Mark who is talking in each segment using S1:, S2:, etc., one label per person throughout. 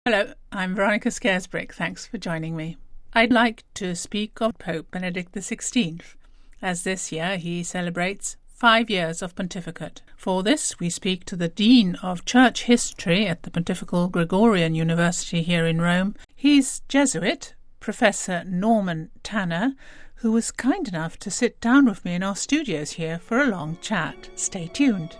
S1: Hello, I'm Veronica Scaresbrick. Thanks for joining me. I'd like to speak of Pope Benedict XVI, as this year he celebrates 5 years of pontificate. For this, we speak to the Dean of Church History at the Pontifical Gregorian University here in Rome. He's Jesuit, Professor Norman Tanner, who was kind enough to sit down with me in our studios here for a long chat. Stay tuned.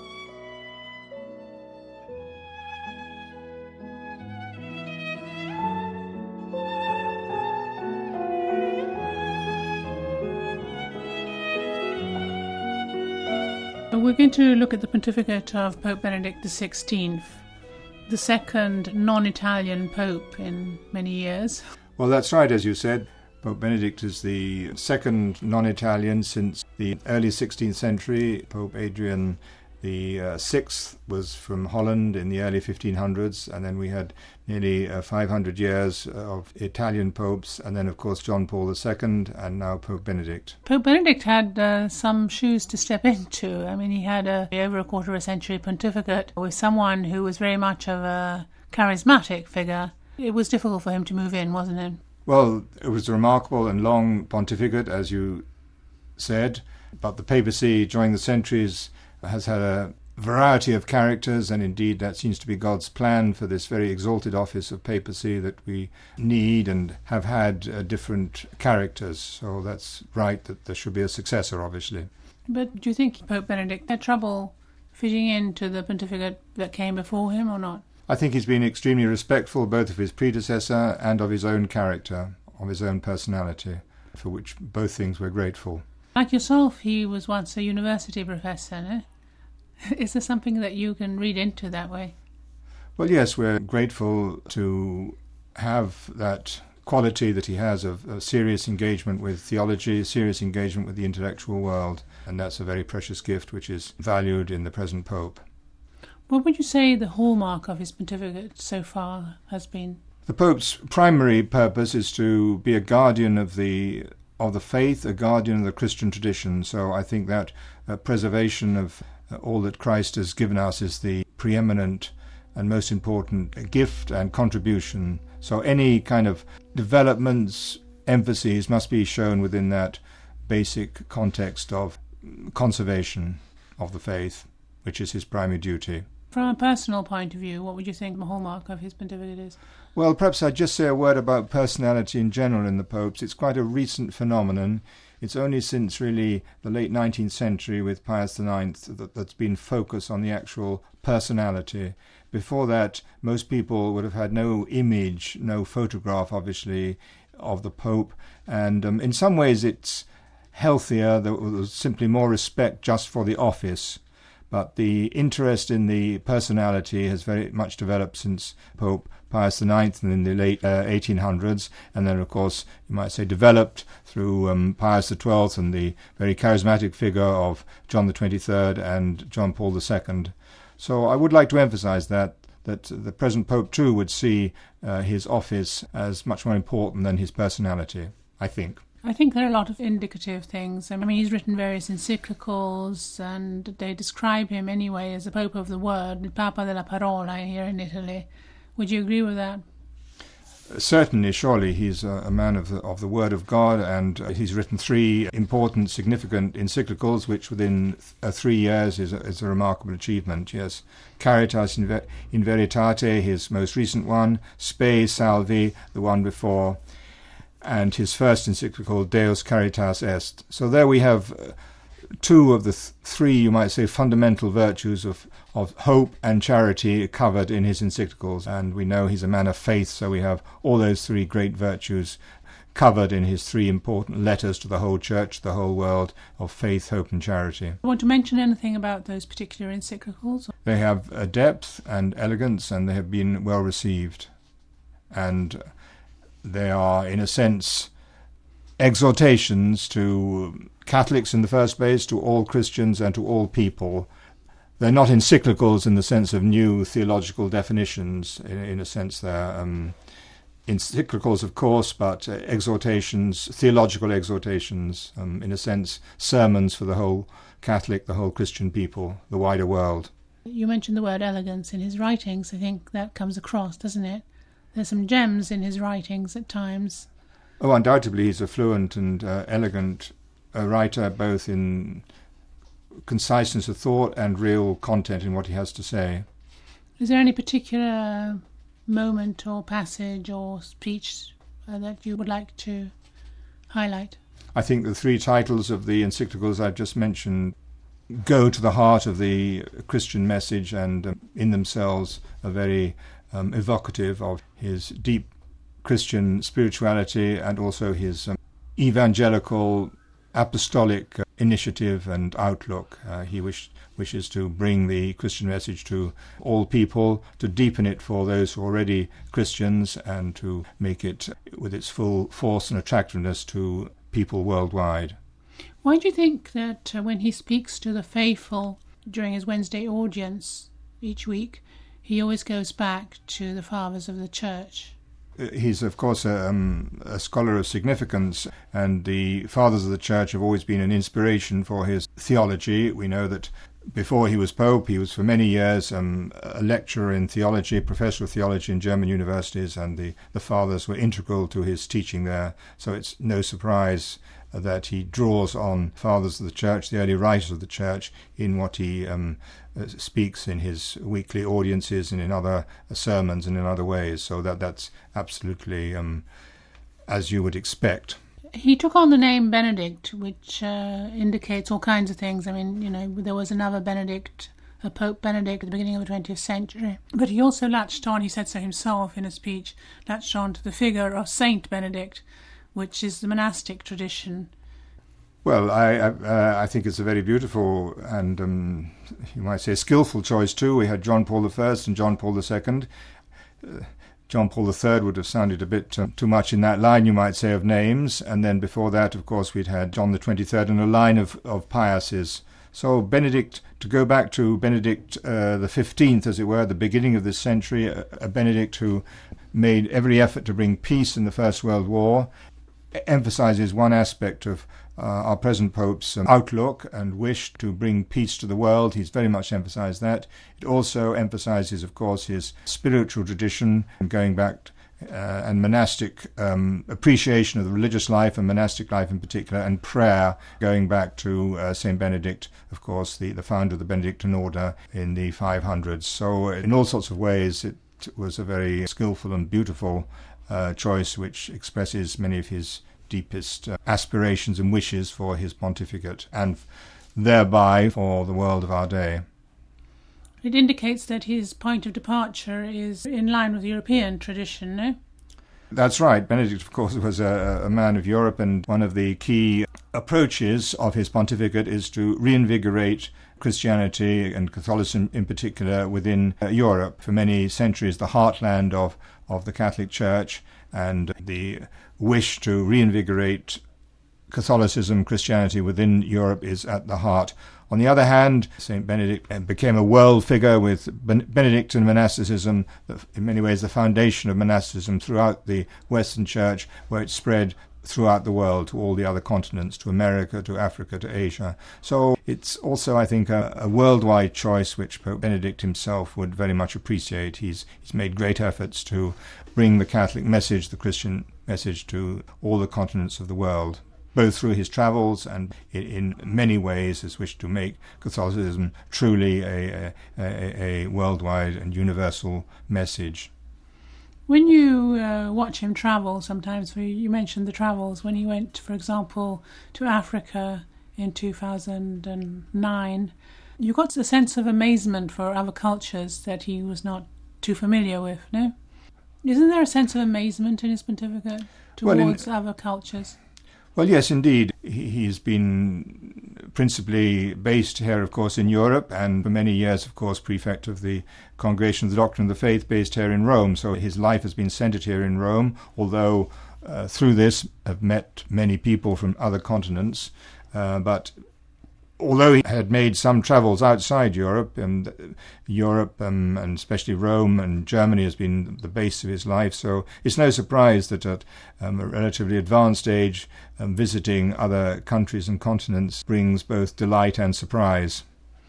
S1: We're going to look at the pontificate of Pope Benedict XVI, the second non-Italian pope in many years.
S2: Well, that's right, as you said. Pope Benedict is the second non-Italian since the early 16th century. Pope Adrian the Sixth was from Holland in the early 1500s, and then we had nearly 500 years of Italian popes, and then, of course, John Paul II, and now Pope Benedict.
S1: Pope Benedict had some shoes to step into. I mean, he had over a quarter of a century pontificate with someone who was very much of a charismatic figure. It was difficult for him to move in, wasn't it?
S2: Well, it was a remarkable and long pontificate, as you said, but the papacy during the centuries has had a variety of characters, and indeed that seems to be God's plan for this very exalted office of papacy, that we need and have had different characters. So that's right that there should be a successor, obviously.
S1: But do you think Pope Benedict had trouble fitting into the pontificate that came before him or not?
S2: I think he's been extremely respectful both of his predecessor and of his own character, of his own personality, for which both things we're grateful.
S1: Like yourself, he was once a university professor, no? Is there something that you can read into that way?
S2: Well, yes, we're grateful to have that quality that he has of serious engagement with theology, serious engagement with the intellectual world, and that's a very precious gift which is valued in the present Pope.
S1: What would you say the hallmark of his pontificate so far has been?
S2: The Pope's primary purpose is to be a guardian of the faith, a guardian of the Christian tradition. So I think that preservation of all that Christ has given us is the preeminent and most important gift and contribution. So any kind of developments, emphases must be shown within that basic context of conservation of the faith, which is his primary duty.
S1: From a personal point of view, what would you think the hallmark of his pontificate is?
S2: Well, perhaps I'd just say a word about personality in general in the popes. It's quite a recent phenomenon. It's only since really the late 19th century with Pius IX that's been focused on the actual personality. Before that, most people would have had no image, no photograph, obviously, of the Pope. And in some ways it's healthier. There was simply more respect just for the office. But the interest in the personality has very much developed since Pope Pius IX in the late 1800s, and then, of course, you might say developed through Pius XII and the very charismatic figure of John the 23rd and John Paul II. So I would like to emphasize that the present Pope, too, would see his office as much more important than his personality, I think.
S1: I think there are a lot of indicative things. I mean, he's written various encyclicals, and they describe him anyway as the Pope of the Word, il Papa della Parola here in Italy. Would you agree with that?
S2: Certainly, surely. He's a man of the Word of God, and he's written 3 important, significant encyclicals, which within 3 years is a remarkable achievement. Yes, Caritas in Veritate, his most recent one, Spe Salvi, the one before, and his first encyclical, Deus Caritas Est. So there we have 2 of the 3, you might say, fundamental virtues of hope and charity covered in his encyclicals. And we know he's a man of faith, so we have all those 3 great virtues covered in his 3 important letters to the whole church, the whole world, of faith, hope and charity.
S1: Want to mention anything about those particular encyclicals?
S2: They have a depth and elegance, and they have been well received. And they are, in a sense, exhortations to Catholics in the first place, to all Christians and to all people. They're not encyclicals in the sense of new theological definitions. In a sense, they're encyclicals, of course, but exhortations, theological exhortations, in a sense, sermons for the whole Catholic, the whole Christian people, the wider world.
S1: You mentioned the word elegance in his writings. I think that comes across, doesn't it? There's some gems in his writings at times.
S2: Oh, undoubtedly he's a fluent and elegant writer, both in conciseness of thought and real content in what he has to say.
S1: Is there any particular moment or passage or speech that you would like to highlight?
S2: I think the three titles of the encyclicals I've just mentioned go to the heart of the Christian message and in themselves are very evocative of his deep Christian spirituality and also his evangelical apostolic initiative and outlook. He wishes to bring the Christian message to all people, to deepen it for those who are already Christians, and to make it with its full force and attractiveness to people worldwide.
S1: Why do you think that when he speaks to the faithful during his Wednesday audience each week, he always goes back to the fathers of the Church?
S2: He's, of course, a scholar of significance, and the fathers of the Church have always been an inspiration for his theology. We know that before he was Pope, he was for many years a lecturer in theology, professor of theology in German universities, and the fathers were integral to his teaching there. So it's no surprise that he draws on fathers of the Church, the early writers of the Church, in what he speaks in his weekly audiences and in other sermons and in other ways. So that's absolutely as you would expect.
S1: He took on the name Benedict, which indicates all kinds of things. I mean, you know, there was another Benedict, a Pope Benedict at the beginning of the 20th century. But he also latched on, he said so himself in a speech, latched on to the figure of Saint Benedict, which is the monastic tradition.
S2: Well, I think it's a very beautiful and, you might say, skillful choice too. We had John Paul I and John Paul II. John Paul III would have sounded a bit too much in that line, you might say, of names. And then before that, of course, we'd had John the 23rd and a line of Piuses. So Benedict, to go back to Benedict the 15th, as it were, the beginning of this century, a Benedict who made every effort to bring peace in the First World War, emphasizes one aspect of our present Pope's outlook and wish to bring peace to the world. He's very much emphasized that. It also emphasizes, of course, his spiritual tradition, going back and monastic appreciation of the religious life and monastic life in particular, and prayer, going back to St. Benedict, of course, the founder of the Benedictine order in the 500s. So in all sorts of ways, it was a very skillful and beautiful choice, which expresses many of his deepest aspirations and wishes for his pontificate, and thereby for the world of our day.
S1: It indicates that his point of departure is in line with European tradition, no?
S2: That's right. Benedict, of course, was a man of Europe, and one of the key approaches of his pontificate is to reinvigorate Christianity and Catholicism in particular within Europe. For many centuries, the heartland of the Catholic Church, and the wish to reinvigorate Catholicism, Christianity within Europe is at the heart. On the other hand, St. Benedict became a world figure with Benedictine monasticism, in many ways the foundation of monasticism throughout the Western Church, where it spread throughout the world to all the other continents, to America, to Africa, to Asia. So it's also, I think, a worldwide choice which Pope Benedict himself would very much appreciate. He's made great efforts to bring the Catholic message, the Christian message, to all the continents of the world, both through his travels and in many ways has wished to make Catholicism truly a worldwide and universal message.
S1: When you watch him travel, sometimes you mentioned the travels, when he went, for example, to Africa in 2009, you got a sense of amazement for other cultures that he was not too familiar with, no? Isn't there a sense of amazement in his pontificate towards other cultures?
S2: Well, yes, indeed. He's been principally based here, of course, in Europe, and for many years, of course, prefect of the Congregation of the Doctrine of the Faith, based here in Rome. So his life has been centered here in Rome, although through this have met many people from other continents. But although he had made some travels outside Europe, and especially Rome and Germany has been the base of his life, so it's no surprise that at a relatively advanced age, visiting other countries and continents brings both delight and surprise.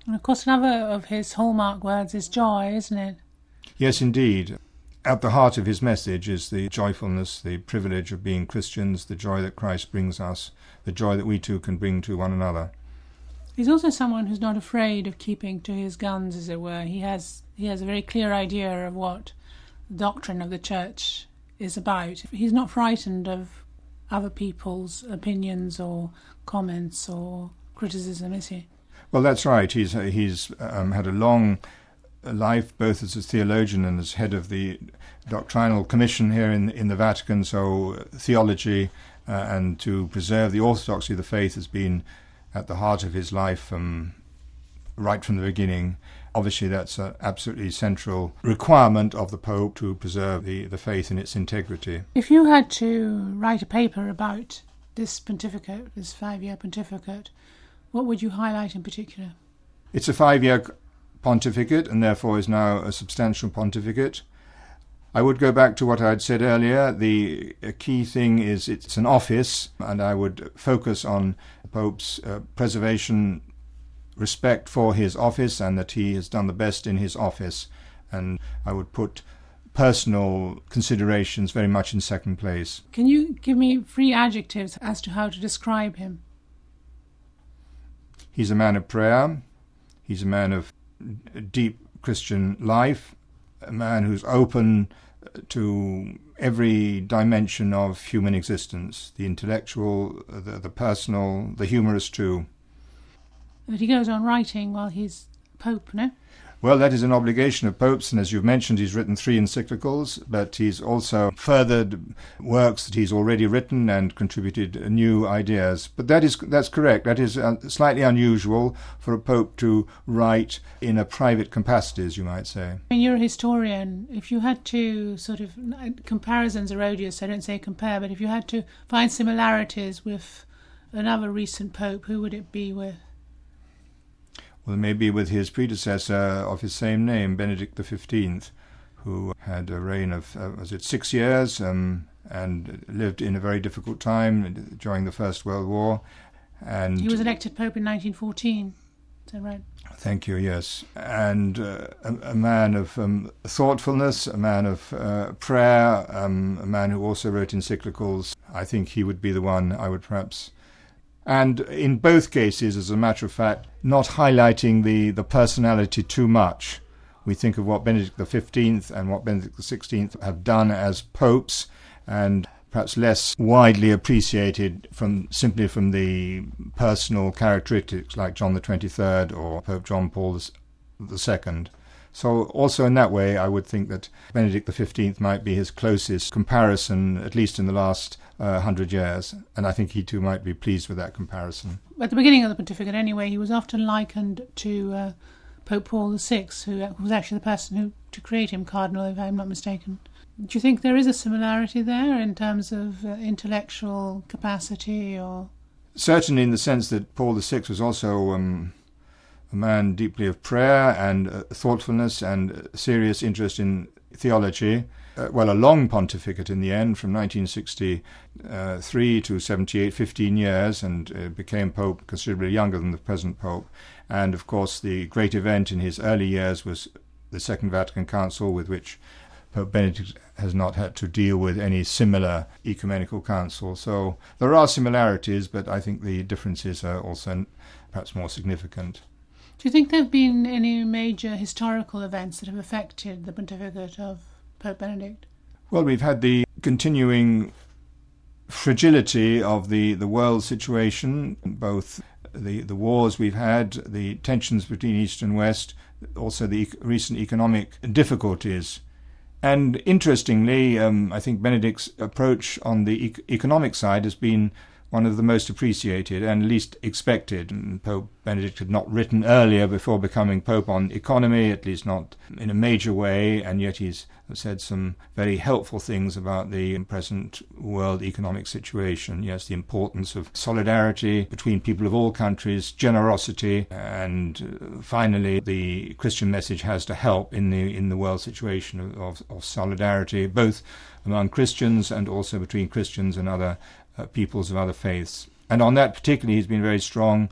S1: And of course, another of his hallmark words is joy, isn't it?
S2: Yes, indeed. At the heart of his message is the joyfulness, the privilege of being Christians, the joy that Christ brings us, the joy that we too can bring to one another.
S1: He's also someone who's not afraid of keeping to his guns, as it were. He has a very clear idea of what the doctrine of the Church is about. He's not frightened of other people's opinions or comments or criticism, is he?
S2: Well, that's right. He's had a long life, both as a theologian and as head of the doctrinal commission here in the Vatican. So theology and to preserve the orthodoxy of the faith has been at the heart of his life right from the beginning. Obviously, that's an absolutely central requirement of the Pope to preserve the faith in its integrity.
S1: If you had to write a paper about this pontificate, this 5-year pontificate, what would you highlight in particular?
S2: It's a 5-year pontificate and therefore is now a substantial pontificate. I would go back to what I had said earlier. The key thing is it's an office, and I would focus on the Pope's preservation, respect for his office, and that he has done the best in his office. And I would put personal considerations very much in second place.
S1: Can you give me 3 adjectives as to how to describe him?
S2: He's a man of prayer. He's a man of deep Christian life, a man who's open to every dimension of human existence, the intellectual, the personal, the humorous too.
S1: But he goes on writing while he's Pope, no?
S2: Well, that is an obligation of popes, and as you've mentioned, he's written 3 encyclicals, but he's also furthered works that he's already written and contributed new ideas. But that's correct. That is slightly unusual for a pope to write in a private capacity, as you might say.
S1: And you're a historian. If you had to sort of, comparisons are odious, I don't say compare, but if you had to find similarities with another recent pope, who would it be with?
S2: Well, maybe with his predecessor of his same name, Benedict XV, who had a reign of, 6 years and lived in a very difficult time during the First World War. And
S1: he was elected Pope in 1914, is that right?
S2: Thank you, yes. And a man of thoughtfulness, a man of prayer, a man who also wrote encyclicals. I think he would be the one I would perhaps... And in both cases, as a matter of fact, not highlighting the personality too much. We think of what Benedict XV and what Benedict XVI have done as popes, and perhaps less widely appreciated simply from the personal characteristics like John XXIII or Pope John Paul II. So also in that way, I would think that Benedict XV might be his closest comparison, at least in the last 100 years, and I think he too might be pleased with that comparison.
S1: At the beginning of the pontificate, anyway, he was often likened to Pope Paul VI, who was actually the person who to create him cardinal, if I'm not mistaken. Do you think there is a similarity there in terms of intellectual capacity, or...?
S2: Certainly in the sense that Paul VI was also a man deeply of prayer and thoughtfulness and serious interest in theology. A long pontificate in the end, from 1963 to 78, 15 years, and became Pope considerably younger than the present Pope. And, of course, the great event in his early years was the Second Vatican Council, with which Pope Benedict has not had to deal with any similar ecumenical council. So there are similarities, but I think the differences are also perhaps more significant.
S1: Do you think there have been any major historical events that have affected the pontificate of Pope Benedict?
S2: Well, we've had the continuing fragility of the world situation, both the wars we've had, the tensions between East and West, also the recent economic difficulties. And interestingly, I think Benedict's approach on the economic side has been one of the most appreciated and least expected. And Pope Benedict had not written earlier before becoming Pope on economy, at least not in a major way, and yet he's said some very helpful things about the present world economic situation. Yes, the importance of solidarity between people of all countries, generosity, and finally the Christian message has to help in the world situation of solidarity, both among Christians and also between Christians and other peoples of other faiths. And on that particularly, he's been very strong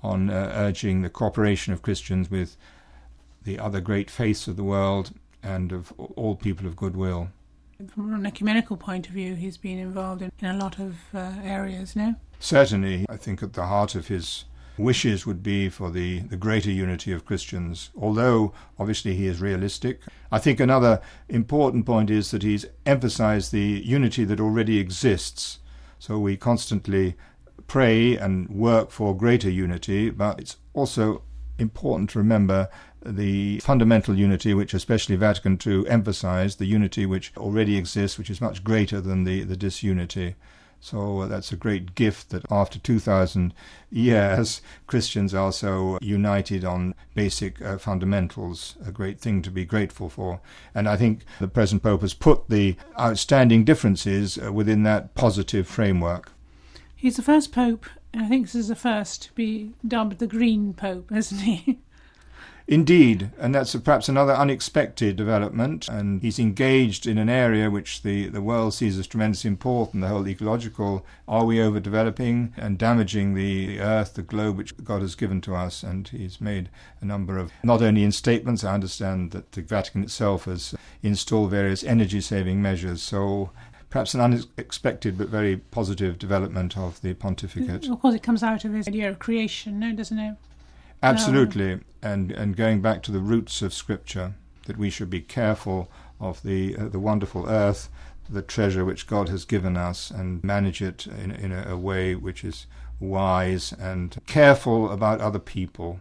S2: on urging the cooperation of Christians with the other great faiths of the world and of all people of goodwill.
S1: From an ecumenical point of view, he's been involved in a lot of areas, no?
S2: Certainly, I think at the heart of his wishes would be for the greater unity of Christians, although obviously he is realistic. I think another important point is that he's emphasized the unity that already exists. So we constantly pray and work for greater unity, but it's also important to remember the fundamental unity which especially Vatican II emphasized, the unity which already exists, which is much greater than the disunity. So that's a great gift that after 2,000 years, Christians are so united on basic fundamentals, a great thing to be grateful for. And I think the present Pope has put the outstanding differences within that positive framework.
S1: He's the first Pope, and I think this is the first to be dubbed the Green Pope, isn't he?
S2: Indeed, and that's perhaps another unexpected development, and he's engaged in an area which the world sees as tremendously important, the whole ecological, are we overdeveloping and damaging the earth, the globe which God has given to us, and he's made a number of, not only in statements, I understand that the Vatican itself has installed various energy-saving measures, so perhaps an unexpected but very positive development of the pontificate.
S1: Of course, it comes out of his idea of creation, no, doesn't it?
S2: Absolutely, and going back to the roots of Scripture, that we should be careful of the wonderful earth, the treasure which God has given us, and manage it in a way which is wise and careful about other people.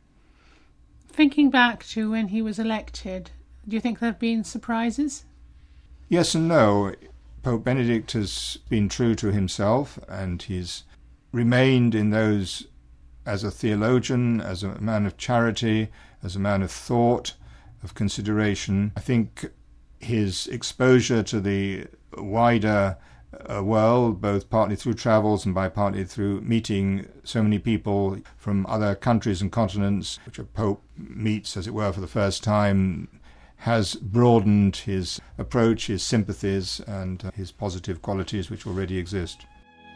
S1: Thinking back to when he was elected, do you think there have been surprises?
S2: Yes and no. Pope Benedict has been true to himself, and he's remained in those as a theologian, as a man of charity, as a man of thought, of consideration. I think his exposure to the wider world, both partly through travels and partly through meeting so many people from other countries and continents, which a Pope meets, as it were, for the first time, has broadened his approach, his sympathies, and his positive qualities which already exist.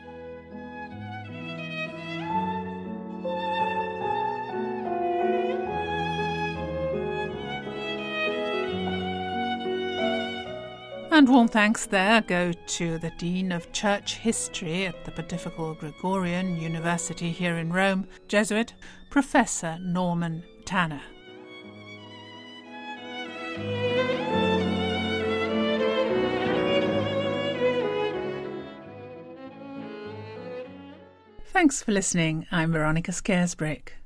S1: And warm thanks there go to the Dean of Church History at the Pontifical Gregorian University here in Rome, Jesuit Professor Norman Tanner. Thanks for listening. I'm Veronica Scaresbrick.